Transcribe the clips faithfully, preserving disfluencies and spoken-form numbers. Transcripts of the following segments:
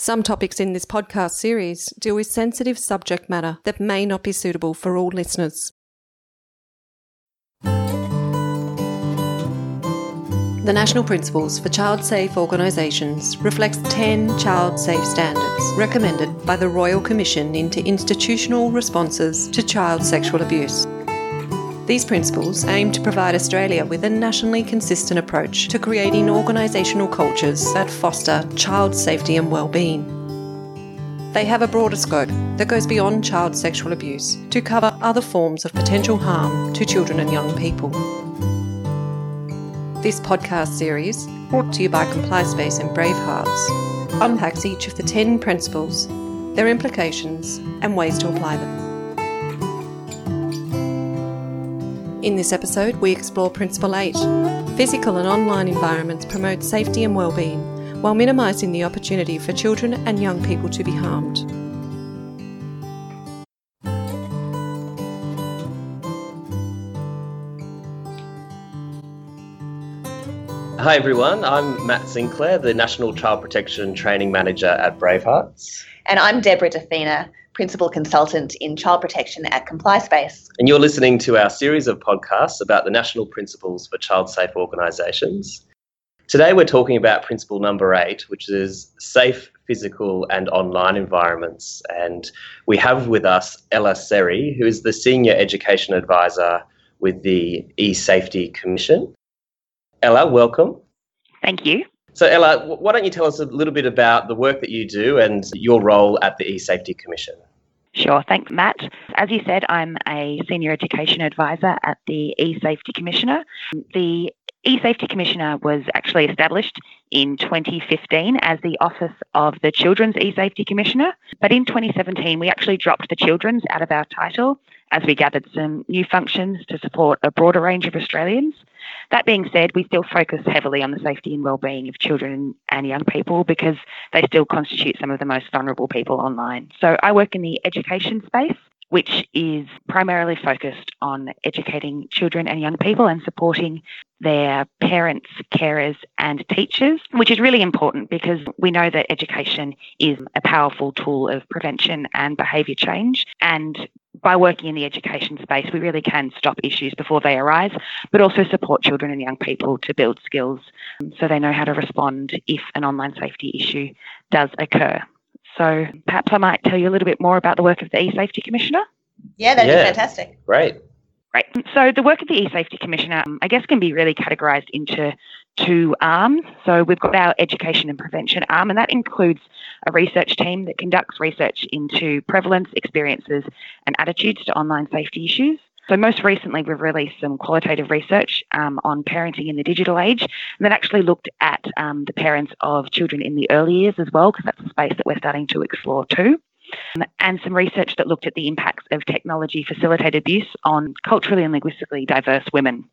Some topics in this podcast series deal with sensitive subject matter that may not be suitable for all listeners. The National Principles for Child Safe Organisations reflects ten child safe standards recommended by the Royal Commission into Institutional Responses to Child Sexual Abuse. These principles aim to provide Australia with a nationally consistent approach to creating organisational cultures that foster child safety and well-being. They have a broader scope that goes beyond child sexual abuse to cover other forms of potential harm to children and young people. This podcast series, brought to you by ComplySpace and Bravehearts, unpacks each of the ten principles, their implications and ways to apply them. In this episode, we explore Principle eight. Physical and online environments promote safety and well-being, while minimising the opportunity for children and young people to be harmed. Hi everyone, I'm Matt Sinclair, the National Child Protection Training Manager at Bravehearts. And I'm Deborah Defina, Principal Consultant in Child Protection at ComplySpace. And you're listening to our series of podcasts about the National Principles for Child Safe Organisations. Today we're talking about Principle number eight, which is safe physical and online environments. And we have with us Ella Seri, who is the Senior Education Advisor with the E-Safety Commission. Ella, welcome. Thank you. So Ella, why don't you tell us a little bit about the work that you do and your role at the E-Safety Commission? Sure, thanks Matt. As you said, I'm a Senior Education Advisor at the E-Safety Commissioner. The E-Safety Commissioner was actually established in twenty fifteen as the Office of the Children's E-Safety Commissioner, but in twenty seventeen we actually dropped the children's out of our title as we gathered some new functions to support a broader range of Australians. That being said, we still focus heavily on the safety and well-being of children and young people because they still constitute some of the most vulnerable people online. So I work in the education space, which is primarily focused on educating children and young people and supporting their parents, carers and teachers, which is really important because we know that education is a powerful tool of prevention and behaviour change. And by working in the education space, we really can stop issues before they arise, but also support children and young people to build skills so they know how to respond if an online safety issue does occur. So perhaps I might tell you a little bit more about the work of the E-Safety Commissioner. Yeah, that'd yeah, be fantastic. Great. Right. So the work of the E-Safety Commissioner, I guess, can be really categorised into two arms. So we've got our education and prevention arm, and that includes a research team that conducts research into prevalence, experiences and attitudes to online safety issues. So most recently, we've released some qualitative research um, on parenting in the digital age, and that actually looked at um, the parents of children in the early years as well, because that's a space that we're starting to explore too. Um, and some research that looked at the impacts of technology-facilitated abuse on culturally and linguistically diverse women.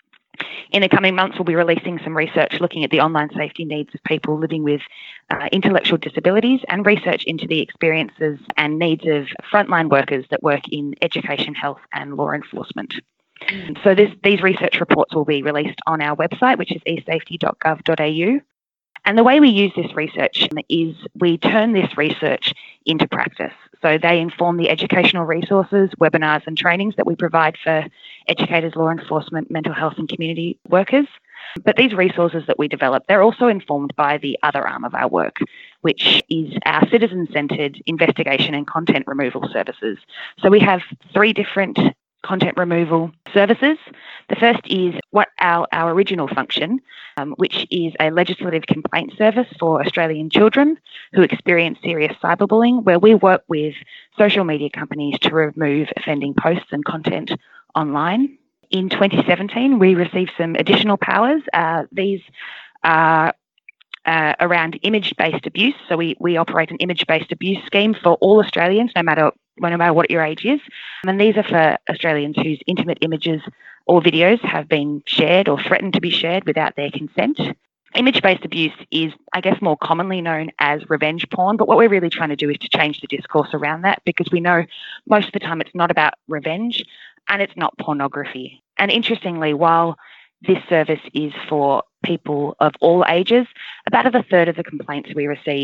In the coming months, we'll be releasing some research looking at the online safety needs of people living with uh, intellectual disabilities and research into the experiences and needs of frontline workers that work in education, health and law enforcement. So this, these research reports will be released on our website, which is e safety dot gov dot a u. And the way we use this research is we turn this research into practice. So they inform the educational resources, webinars and trainings that we provide for educators, law enforcement, mental health and community workers. But these resources that we develop, they're also informed by the other arm of our work, which is our citizen-centred investigation and content removal services. So we have three different content removal services. The first is what our, our original function, um, which is a legislative complaint service for Australian children who experience serious cyberbullying, where we work with social media companies to remove offending posts and content online. In twenty seventeen, we received some additional powers. Uh, these are uh, around image-based abuse. So we, we operate an image-based abuse scheme for all Australians, no matter no matter what your age is. And these are for Australians whose intimate images or videos have been shared or threatened to be shared without their consent. Image-based abuse is, I guess, more commonly known as revenge porn, but what we're really trying to do is to change the discourse around that, because we know most of the time it's not about revenge and it's not pornography. And interestingly, while this service is for people of all ages, about a third of the complaints we receive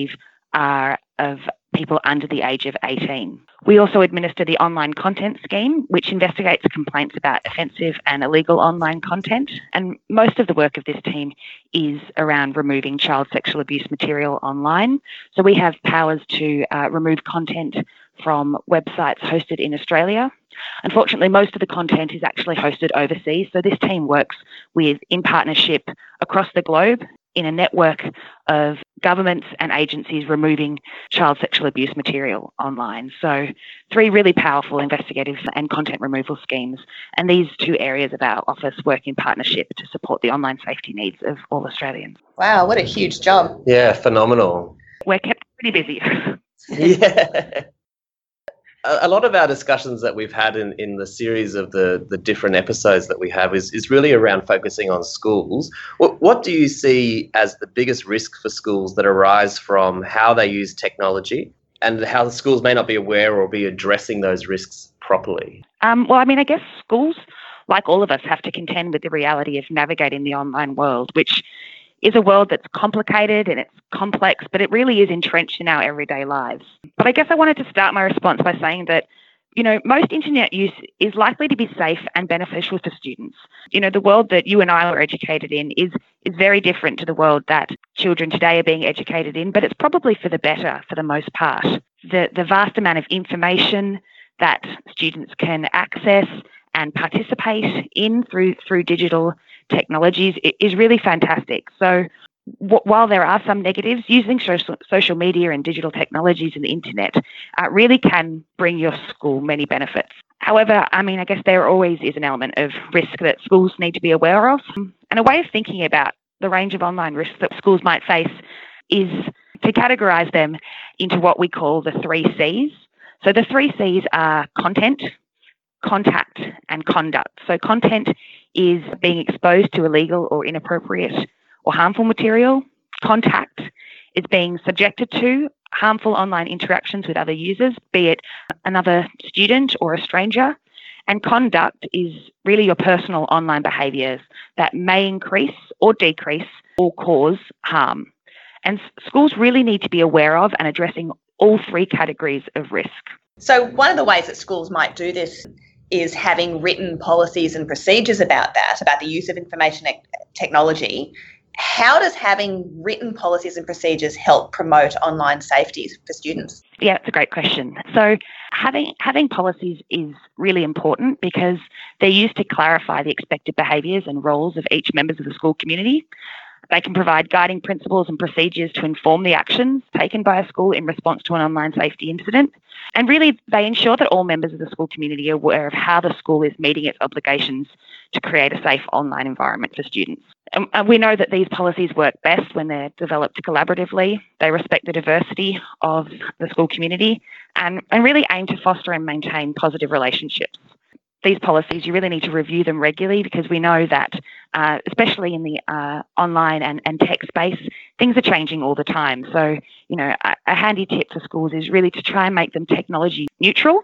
are of people under the age of eighteen. We also administer the Online Content Scheme, which investigates complaints about offensive and illegal online content. And most of the work of this team is around removing child sexual abuse material online. So we have powers to uh, remove content from websites hosted in Australia. Unfortunately, most of the content is actually hosted overseas. So this team works with, in partnership across the globe, in a network of governments and agencies removing child sexual abuse material online. So three really powerful investigative and content removal schemes. And these two areas of our office work in partnership to support the online safety needs of all Australians. Wow, what a huge job. Yeah, phenomenal. We're kept pretty busy. Yeah. A lot of our discussions that we've had in, in the series of the, the different episodes that we have is, is really around focusing on schools. What, what do you see as the biggest risk for schools that arise from how they use technology and how the schools may not be aware or be addressing those risks properly? Um, well, I mean, I guess schools, like all of us, have to contend with the reality of navigating the online world, which is a world that's complicated and it's complex, but it really is entrenched in our everyday lives. But I guess I wanted to start my response by saying that, you know, most internet use is likely to be safe and beneficial for students. You know, the world that you and I were educated in is is very different to the world that children today are being educated in, but it's probably for the better for the most part. The the vast amount of information that students can access and participate in through through digital technologies is really fantastic. So w- while there are some negatives, using social, social media and digital technologies and the internet uh, really can bring your school many benefits. However, I mean, I guess there always is an element of risk that schools need to be aware of. And a way of thinking about the range of online risks that schools might face is to categorise them into what we call the three C's. So the three C's are content, contact, and conduct. So content is being exposed to illegal or inappropriate or harmful material. Contact is being subjected to harmful online interactions with other users, be it another student or a stranger. And conduct is really your personal online behaviours that may increase or decrease or cause harm. And schools really need to be aware of and addressing all three categories of risk. So one of the ways that schools might do this is having written policies and procedures about that, about the use of information technology. How does having written policies and procedures help promote online safety for students? Yeah, it's a great question. So having having policies is really important because they're used to clarify the expected behaviours and roles of each members of the school community. They can provide guiding principles and procedures to inform the actions taken by a school in response to an online safety incident. And really, they ensure that all members of the school community are aware of how the school is meeting its obligations to create a safe online environment for students. And we know that these policies work best when they're developed collaboratively. They respect the diversity of the school community and, and really aim to foster and maintain positive relationships. These policies, you really need to review them regularly because we know that, uh, especially in the uh, online and, and tech space, things are changing all the time. So, you know, a, a handy tip for schools is really to try and make them technology neutral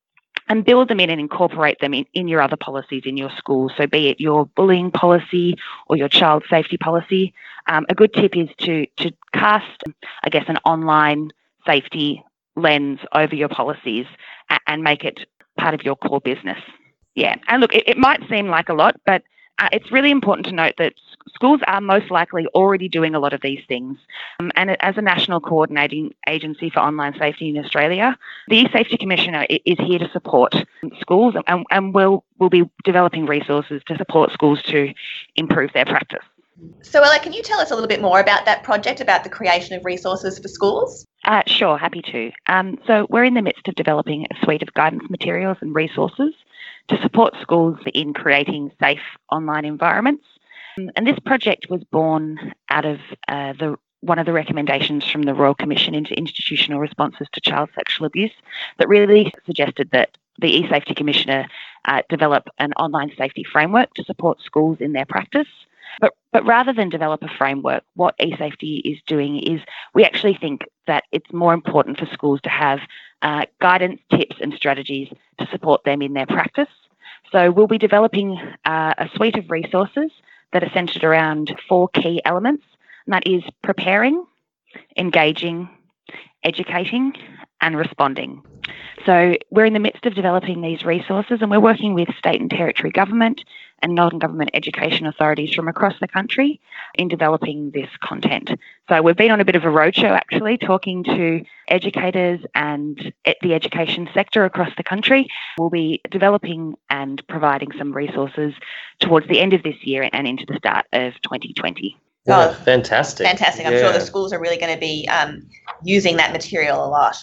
and build them in and incorporate them in, in your other policies in your school. So be it your bullying policy or your child safety policy. Um, a good tip is to, to cast, I guess, an online safety lens over your policies and, and make it part of your core business. Yeah, and look, it, it might seem like a lot, but uh, it's really important to note that schools are most likely already doing a lot of these things. Um, and as a national coordinating agency for online safety in Australia, the eSafety Commissioner is here to support schools and, and will will be developing resources to support schools to improve their practice. So, Ella, can you tell us a little bit more about that project, about the creation of resources for schools? Uh, sure, happy to. Um, so we're in the midst of developing a suite of guidance materials and resources to support schools in creating safe online environments. And this project was born out of uh, the one of the recommendations from the Royal Commission into Institutional Responses to Child Sexual Abuse that really suggested that the eSafety Commissioner uh, develop an online safety framework to support schools in their practice. But, but rather than develop a framework, what eSafety is doing is we actually think that it's more important for schools to have uh, guidance, tips and strategies to support them in their practice. So we'll be developing uh, a suite of resources that are centred around four key elements, and that is preparing, engaging, educating, and responding. So we're in the midst of developing these resources, and we're working with state and territory government and non-government education authorities from across the country in developing this content. So we've been on a bit of a roadshow actually, talking to educators and the education sector across the country. We'll be developing and providing some resources towards the end of this year and into the start of twenty twenty. Yeah, Oh, fantastic. Fantastic. I'm yeah. sure the schools are really going to be um, using that material a lot.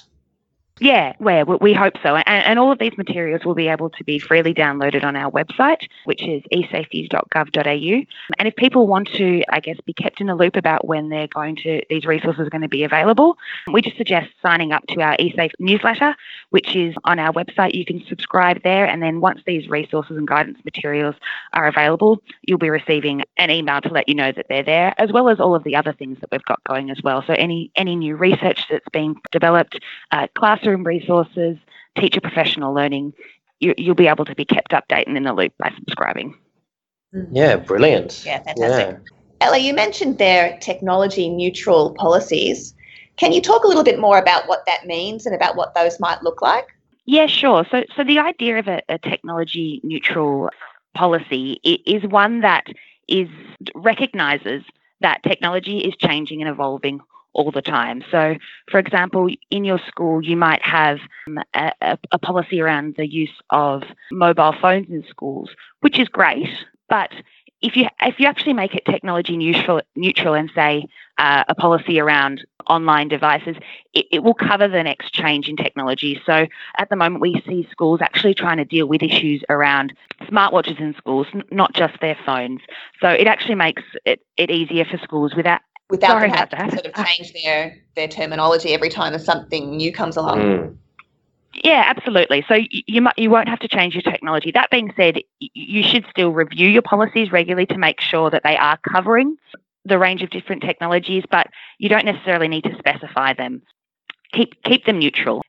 Yeah, well, we hope so. And, and all of these materials will be able to be freely downloaded on our website, which is e safeties dot gov dot a u. And if people want to, I guess, be kept in the loop about when they're going to, these resources are going to be available, we just suggest signing up to our eSafe newsletter, which is on our website. You can subscribe there. And then once these resources and guidance materials are available, you'll be receiving an email to let you know that they're there, as well as all of the other things that we've got going as well. So any, any new research that's being developed, uh, classroom resources, teacher professional learning, you, you'll be able to be kept updated and in the loop by subscribing. Yeah, brilliant. Yeah, fantastic. Yeah. Ella, you mentioned there technology neutral policies. Can you talk a little bit more about what that means and about what those might look like? Yeah, sure. So, so the idea of a, a technology neutral policy is one that is recognises that technology is changing and evolving all the time. So, for example, in your school, you might have um, a, a policy around the use of mobile phones in schools, which is great. But if you if you actually make it technology neutral, neutral and say uh, a policy around online devices, it, it will cover the next change in technology. So at the moment, we see schools actually trying to deal with issues around smartwatches in schools, n- not just their phones. So it actually makes it, it easier for schools without Without Sorry them having about to that. sort of change their, their terminology every time something new comes along. Mm. Yeah, absolutely. So you you, mu- you won't have to change your technology. That being said, y- you should still review your policies regularly to make sure that they are covering the range of different technologies, but you don't necessarily need to specify them. Keep keep them neutral.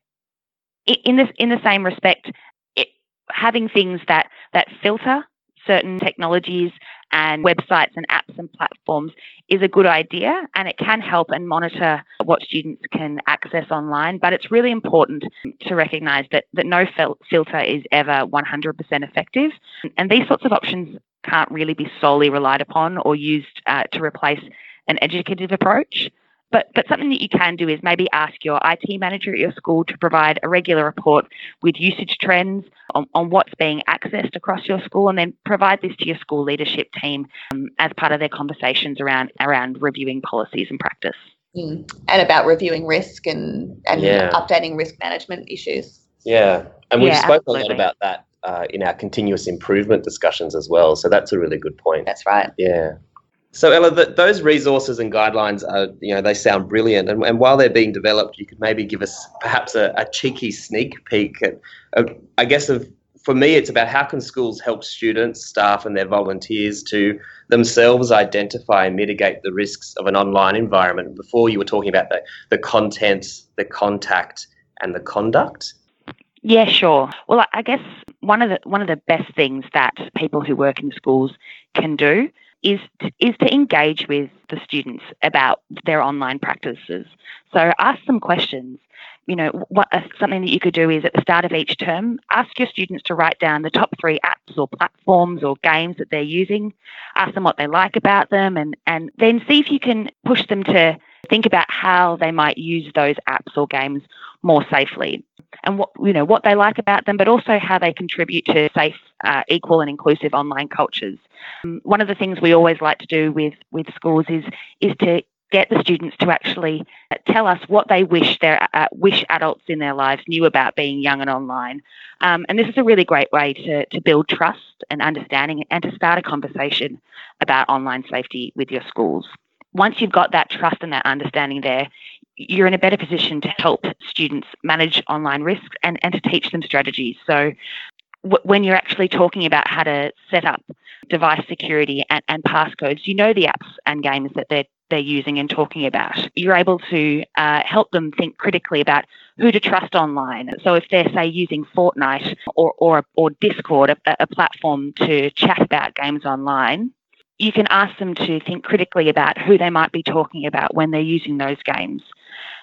I- In this in the same respect, it, having things that that filter certain technologies and websites and apps and platforms is a good idea, and it can help and monitor what students can access online. But it's really important to recognise that, that no fil- filter is ever one hundred percent effective. And these sorts of options can't really be solely relied upon or used uh, to replace an educative approach. But but something that you can do is maybe ask your I T manager at your school to provide a regular report with usage trends on, on what's being accessed across your school, and then provide this to your school leadership team um, as part of their conversations around around reviewing policies and practice. Mm. And about reviewing risk and, and Yeah. updating risk management issues. Yeah, and we've Yeah, spoken a lot absolutely. about that uh, in our continuous improvement discussions as well. So that's a really good point. That's right. Yeah. So Ella, th those resources and guidelines are, you know, they sound brilliant. And, and while they're being developed, you could maybe give us perhaps a, a cheeky sneak peek at, uh, I guess, of for me, it's about how can schools help students, staff, and their volunteers to themselves identify and mitigate the risks of an online environment. Before you were talking about the the content, the contact, and the conduct. Yeah, sure. Well, I- I guess one of the one of the best things that people who work in schools can do is to, is to engage with the students about their online practices. So ask them questions. You know, what uh, something that you could do is at the start of each term, ask your students to write down the top three apps or platforms or games that they're using. Ask them what they like about them, and and then see if you can push them to think about how they might use those apps or games more safely, and what you know what they like about them, but also how they contribute to safe, uh, equal, and inclusive online cultures. Um, one of the things we always like to do with with schools is is to get the students to actually tell us what they wish their uh, wish adults in their lives knew about being young and online. Um, and this is a really great way to to build trust and understanding, and to start a conversation about online safety with your schools. Once you've got that trust and that understanding there, you're in a better position to help students manage online risks and, and to teach them strategies. So w- when you're actually talking about how to set up device security and, and passcodes, you know the apps and games that they're they're using and talking about. You're able to uh, help them think critically about who to trust online. So if they're, say, using Fortnite or or, or Discord, a, a platform to chat about games online, you can ask them to think critically about who they might be talking about when they're using those games.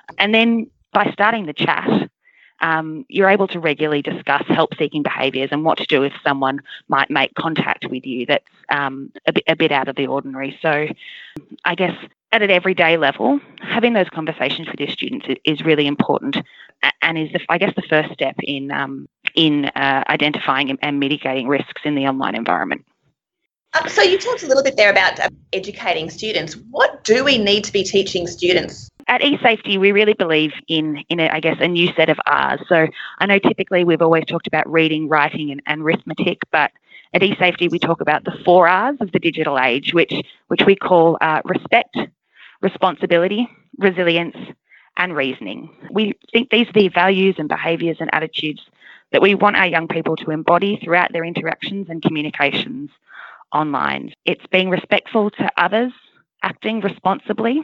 And then by starting the chat, um, you're able to regularly discuss help-seeking behaviours and what to do if someone might make contact with you that's um, a, bit, a bit out of the ordinary. So I guess at an everyday level, having those conversations with your students is really important and is, the, I guess, the first step in, um, in uh, identifying and mitigating risks in the online environment. Um, so you talked a little bit there about uh, educating students. What do we need to be teaching students? At eSafety, we really believe in, in a, I guess, a new set of R's. So I know typically we've always talked about reading, writing and, and arithmetic, but at eSafety we talk about the four R's of the digital age, which, which we call uh, respect, responsibility, resilience and reasoning. We think these are the values and behaviours and attitudes that we want our young people to embody throughout their interactions and communications online. It's being respectful to others, acting responsibly,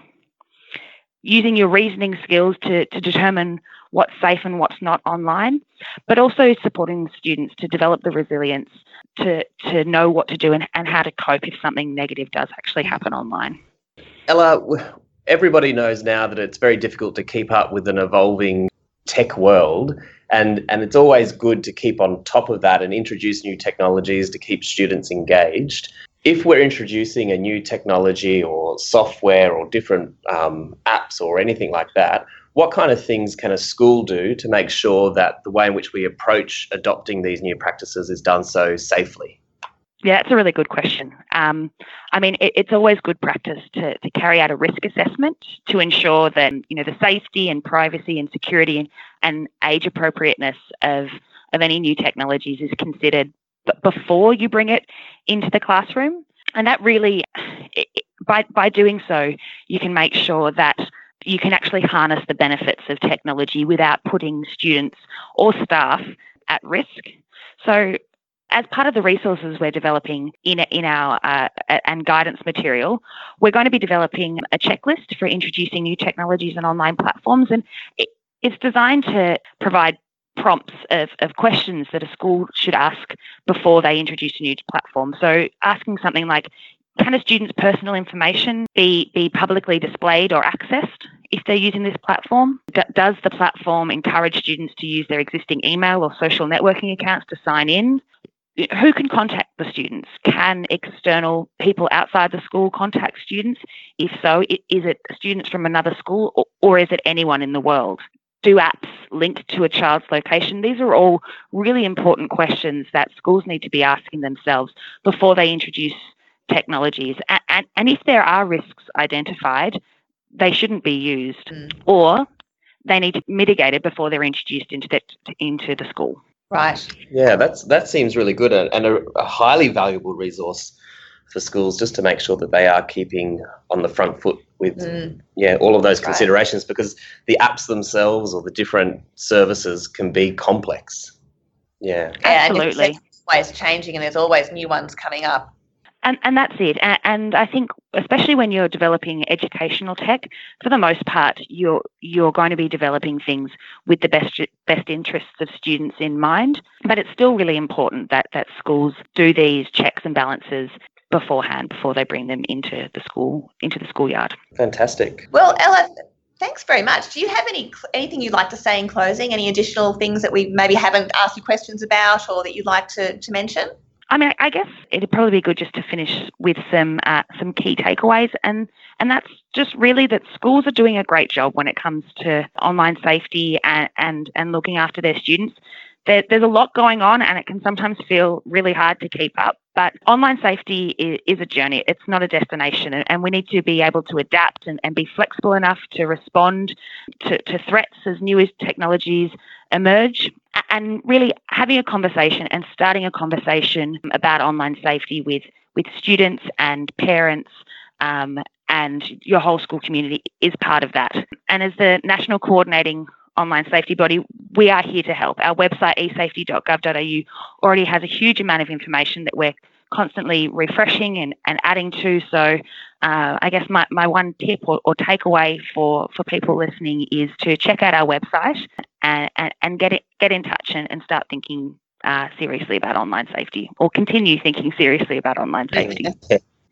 using your reasoning skills to, to determine what's safe and what's not online, but also supporting students to develop the resilience to, to know what to do and, and how to cope if something negative does actually happen online. Ella, everybody knows now that it's very difficult to keep up with an evolving tech world, and, and it's always good to keep on top of that and introduce new technologies to keep students engaged. If we're introducing a new technology or software or different um, apps or anything like that, what kind of things can a school do to make sure that the way in which we approach adopting these new practices is done so safely? Yeah, it's a really good question. Um, I mean, it, it's always good practice to, to carry out a risk assessment to ensure that, you know, the safety and privacy and security and, and age appropriateness of, of any new technologies is considered b- before you bring it into the classroom. And that really, it, by, by doing so, you can make sure that you can actually harness the benefits of technology without putting students or staff at risk. So as part of the resources we're developing in, in our uh, and guidance material, we're going to be developing a checklist for introducing new technologies and online platforms. And it, it's designed to provide prompts of, of questions that a school should ask before they introduce a new platform. So asking something like, can a student's personal information be, be publicly displayed or accessed if they're using this platform? D- does the platform encourage students to use their existing email or social networking accounts to sign in? Who can contact the students? Can external people outside the school contact students? If so, is it students from another school or, or is it anyone in the world? Do apps link to a child's location? These are all really important questions that schools need to be asking themselves before they introduce technologies. And, and, and if there are risks identified, they shouldn't be used, mm. or they need to be mitigated before they're introduced into the, into the school. Right. Yeah, that's that seems really good and a, a highly valuable resource for schools just to make sure that they are keeping on the front foot with mm. yeah all of those that's considerations right. Because the apps themselves or the different services can be complex. Yeah, absolutely. And it's always changing and there's always new ones coming up. And and that's it. And, and I think especially when you're developing educational tech, for the most part, you're you're going to be developing things with the best best interests of students in mind. But it's still really important that that schools do these checks and balances beforehand before they bring them into the school into the schoolyard. Fantastic. Well, Ella, thanks very much. Do you have any anything you'd like to say in closing? Any additional things that we maybe haven't asked you questions about or that you'd like to, to mention? I mean, I guess it'd probably be good just to finish with some uh, some key takeaways, and and that's just really that schools are doing a great job when it comes to online safety and and, and looking after their students. There, there's a lot going on, and it can sometimes feel really hard to keep up. But online safety is, is a journey; it's not a destination, and, and we need to be able to adapt and, and be flexible enough to respond to, to threats as new technologies emerge. And really having a conversation and starting a conversation about online safety with, with students and parents um, and your whole school community is part of that. And as the National Coordinating Online Safety Body, we are here to help. Our website, e safety dot gov dot a u, already has a huge amount of information that we're constantly refreshing and, and adding to. So uh, I guess my, my one tip or, or takeaway for, for people listening is to check out our website and, and, and get it, get in touch and, and start thinking uh, seriously about online safety, or continue thinking seriously about online safety.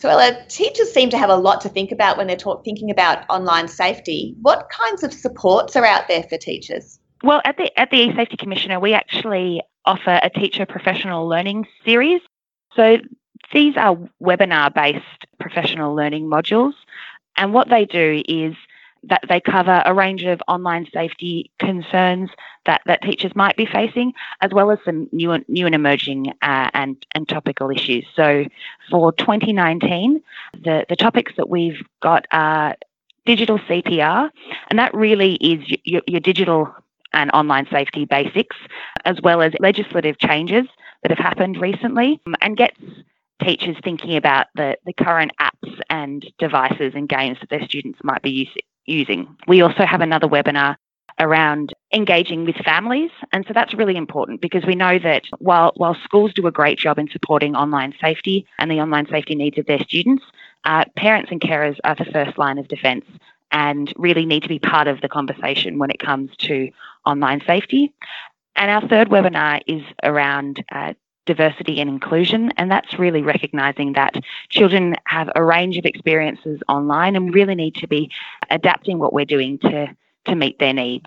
So, Ella, teachers seem to have a lot to think about when they're talk, thinking about online safety. What kinds of supports are out there for teachers? Well, at the at the eSafety Commissioner, we actually offer a teacher professional learning series. So these are webinar-based professional learning modules, and what they do is that they cover a range of online safety concerns that, that teachers might be facing, as well as some new, new and emerging uh, and, and topical issues. So for twenty nineteen, the, the topics that we've got are digital C P R, and that really is your, your digital and online safety basics, as well as legislative changes that have happened recently, and gets teachers thinking about the, the current apps and devices and games that their students might be using. using. We also have another webinar around engaging with families, and so that's really important because we know that while while schools do a great job in supporting online safety and the online safety needs of their students, uh, parents and carers are the first line of defence and really need to be part of the conversation when it comes to online safety. And our third webinar is around uh, diversity and inclusion, and that's really recognising that children have a range of experiences online and really need to be adapting what we're doing to, to meet their needs.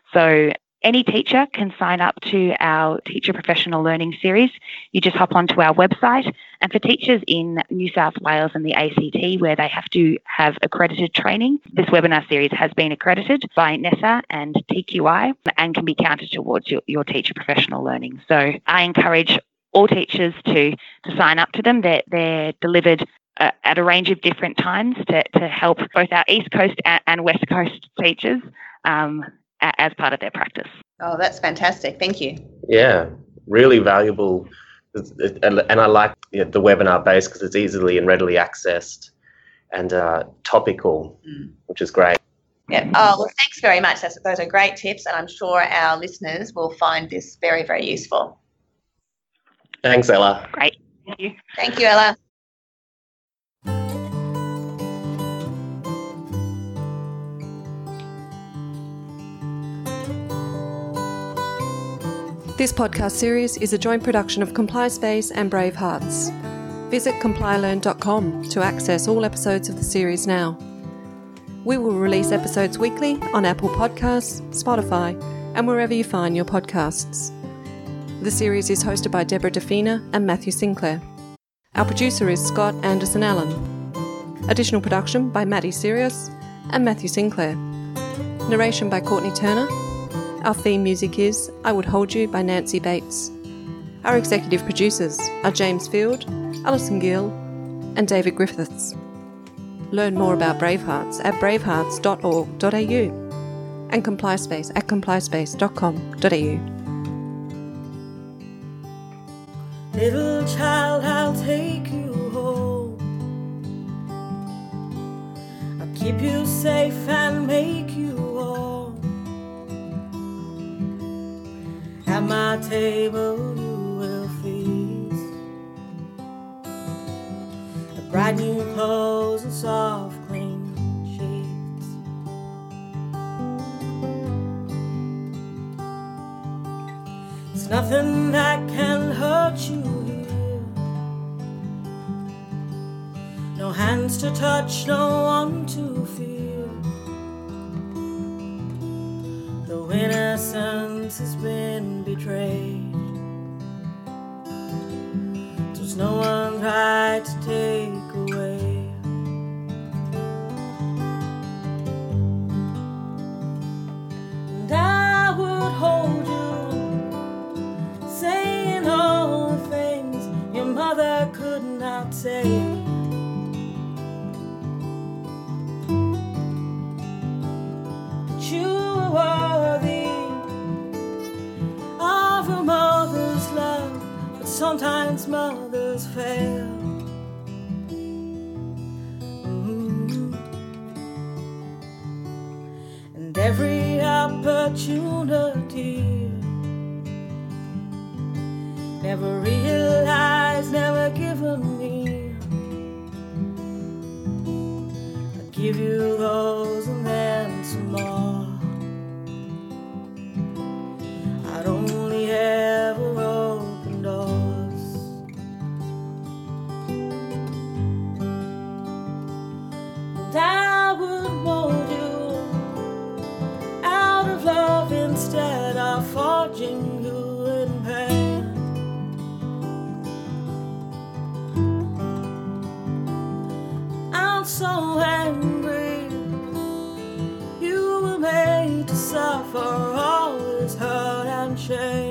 So any teacher can sign up to our Teacher Professional Learning Series. You just hop onto our website, and for teachers in New South Wales and the A C T where they have to have accredited training, this webinar series has been accredited by NESA and T Q I and can be counted towards your, your teacher professional learning. So I encourage all teachers to, to sign up to them. They're, they're delivered uh, at a range of different times to, to help both our East Coast and, and West Coast teachers um, a, as part of their practice. Oh, that's fantastic. Thank you. Yeah, really valuable. And I like you know, the webinar base because it's easily and readily accessed and uh, topical, mm. which is great. Yeah. Oh, well, thanks very much. That's, those are great tips, and I'm sure our listeners will find this very, very useful. Thanks, Ella. Great. Thank you. Thank you, Ella. This podcast series is a joint production of ComplySpace and Brave Hearts. Visit comply learn dot com to access all episodes of the series now. We will release episodes weekly on Apple Podcasts, Spotify, and wherever you find your podcasts. The series is hosted by Deborah Defina and Matthew Sinclair. Our producer is Scott Anderson Allen. Additional production by Maddie Sirius and Matthew Sinclair. Narration by Courtney Turner. Our theme music is I Would Hold You by Nancy Bates. Our executive producers are James Field, Alison Gill, and David Griffiths. Learn more about Bravehearts at bravehearts dot org dot a u and ComplySpace at comply space dot com dot a u. Little child, I'll take you home. I'll keep you safe and make you warm. At my table you will feast. The bright new clothes and soft clean sheets. It's nothing that can hurt you here. No hands to touch, no one to fear. Though innocence has been betrayed, 'twas no one's right to take away. And I would hold you, saying all the things your mother could not say. But you were worthy of a mother's love, but sometimes mothers fail. Mm-hmm. And every opportunity, never realized, never given me. I give you those and then some more. I'd only ever open doors. are always hurt and changed.